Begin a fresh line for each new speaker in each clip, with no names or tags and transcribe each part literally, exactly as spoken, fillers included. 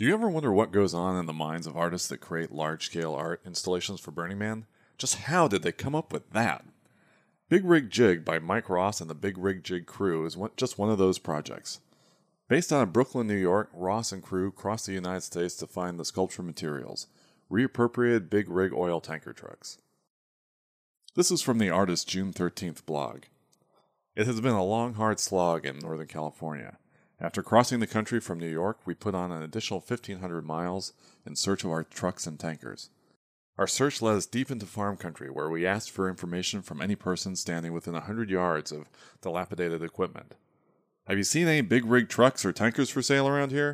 Do you ever wonder what goes on in the minds of artists that create large-scale art installations for Burning Man? Just how did they come up with that? Big Rig Jig by Mike Ross and the Big Rig Jig crew is one, just one of those projects. Based out of Brooklyn, New York, Ross and crew crossed the United States to find the sculpture materials, reappropriated big rig oil tanker trucks. This is from the artist's June thirteenth blog. It has been a long, hard slog in Northern California. After crossing the country from New York, we put on an additional fifteen hundred miles in search of our trucks and tankers. Our search led us deep into farm country, where we asked for information from any person standing within one hundred yards of dilapidated equipment. Have you seen any big rig trucks or tankers for sale around here?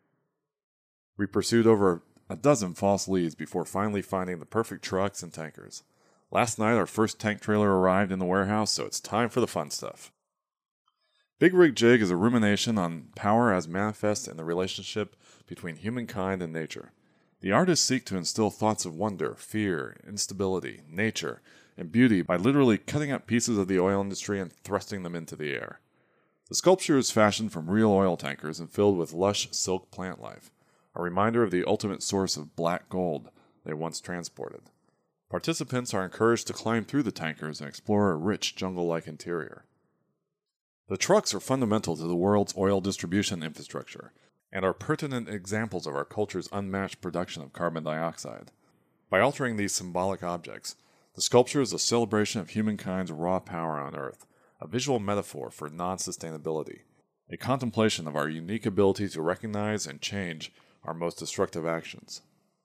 We pursued over a dozen false leads before finally finding the perfect trucks and tankers. Last night, our first tank trailer arrived in the warehouse, so it's time for the fun stuff. Big Rig Jig is a rumination on power as manifest in the relationship between humankind and nature. The artists seek to instill thoughts of wonder, fear, instability, nature, and beauty by literally cutting up pieces of the oil industry and thrusting them into the air. The sculpture is fashioned from real oil tankers and filled with lush silk plant life, a reminder of the ultimate source of black gold they once transported. Participants are encouraged to climb through the tankers and explore a rich jungle-like interior. The trucks are fundamental to the world's oil distribution infrastructure and are pertinent examples of our culture's unmatched production of carbon dioxide. By altering these symbolic objects, the sculpture is a celebration of humankind's raw power on Earth, a visual metaphor for non-sustainability, a contemplation of our unique ability to recognize and change our most destructive actions.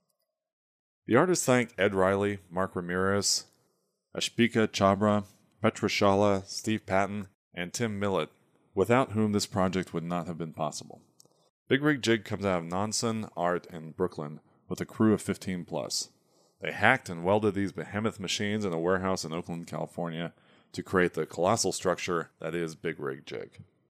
The artists thank Ed Riley, Mark Ramirez, Ashbika Chabra, Petra Shala, Steve Patton, and Tim Millett, without whom this project would not have been possible. Big Rig Jig comes out of Nonson Art in Brooklyn with a crew of fifteen plus. They hacked and welded these behemoth machines in a warehouse in Oakland, California, to create the colossal structure that is Big Rig Jig.